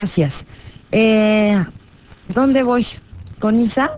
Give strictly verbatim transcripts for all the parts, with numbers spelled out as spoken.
Gracias. Eh, ¿Dónde voy? ¿Con Isa?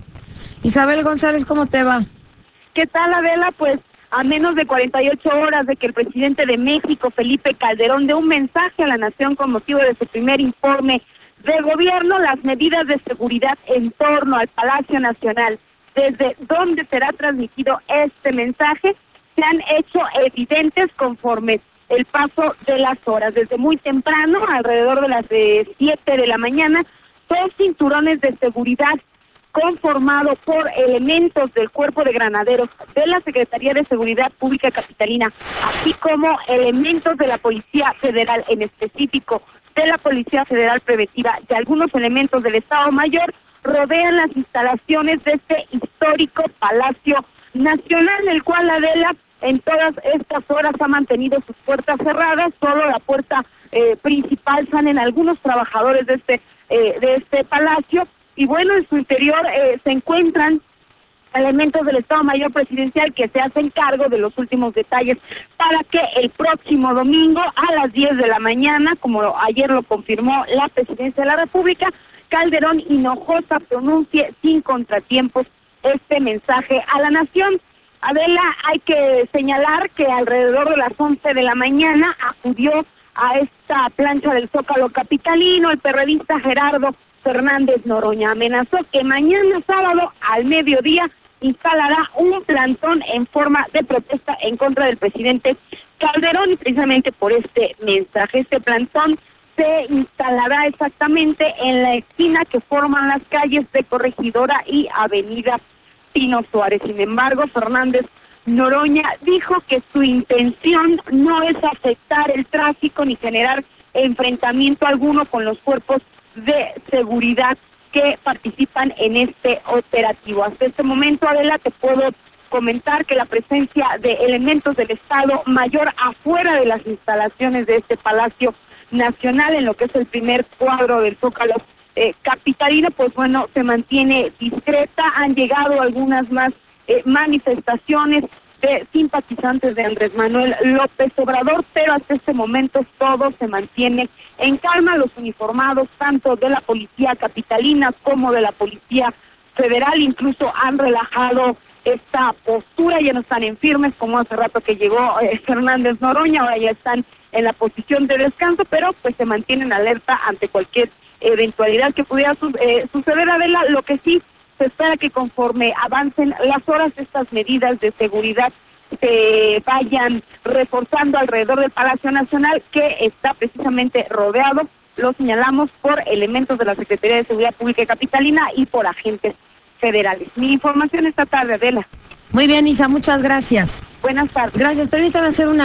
Isabel González, ¿cómo te va? ¿Qué tal, Adela? Pues a menos de cuarenta y ocho horas de que el presidente de México, Felipe Calderón, dé un mensaje a la nación con motivo de su primer informe de gobierno, las medidas de seguridad en torno al Palacio Nacional, desde donde será transmitido este mensaje, se han hecho evidentes conforme el paso de las horas. Desde muy temprano, alrededor de las siete de la mañana, dos cinturones de seguridad conformado por elementos del Cuerpo de Granaderos de la Secretaría de Seguridad Pública Capitalina, así como elementos de la Policía Federal, en específico de la Policía Federal Preventiva, de algunos elementos del Estado Mayor, rodean las instalaciones de este histórico Palacio Nacional, el cual, Adela, en todas estas horas ha mantenido sus puertas cerradas. Solo la puerta eh, principal salen algunos trabajadores de este, eh, de este palacio. Y bueno, en su interior eh, se encuentran elementos del Estado Mayor Presidencial que se hacen cargo de los últimos detalles para que el próximo domingo a las diez de la mañana, como ayer lo confirmó la Presidencia de la República, Calderón Hinojosa pronuncie sin contratiempos este mensaje a la nación. Adela, hay que señalar que alrededor de las once de la mañana acudió a esta plancha del Zócalo capitalino el perredista Gerardo Fernández Noroña. Amenazó que mañana sábado al mediodía instalará un plantón en forma de protesta en contra del presidente Calderón, y precisamente por este mensaje. Este plantón se instalará exactamente en la esquina que forman las calles de Corregidora y Avenida Pino Suárez. Sin embargo, Fernández Noroña dijo que su intención no es afectar el tráfico ni generar enfrentamiento alguno con los cuerpos de seguridad que participan en este operativo. Hasta este momento, Adela, te puedo comentar que la presencia de elementos del Estado Mayor afuera de las instalaciones de este Palacio Nacional, en lo que es el primer cuadro del Zócalo eh, capitalino, pues bueno, se mantiene discreta. Han llegado algunas más eh, manifestaciones de simpatizantes de Andrés Manuel López Obrador, pero hasta este momento todo se mantiene en calma. Los uniformados, tanto de la Policía Capitalina como de la Policía Federal, incluso han relajado esta postura, ya no están en firmes como hace rato que llegó eh, Fernández Noroña, ahora ya están en la posición de descanso, pero pues se mantienen alerta ante cualquier eventualidad que pudiera su, eh, suceder. Adela, lo que sí se espera que conforme avancen las horas, estas medidas de seguridad se vayan reforzando alrededor del Palacio Nacional, que está precisamente rodeado, lo señalamos, por elementos de la Secretaría de Seguridad Pública Capitalina y por agentes federales. Mi información esta tarde, Adela. Muy bien, Isa, muchas gracias. Buenas tardes. Gracias, permítame hacer una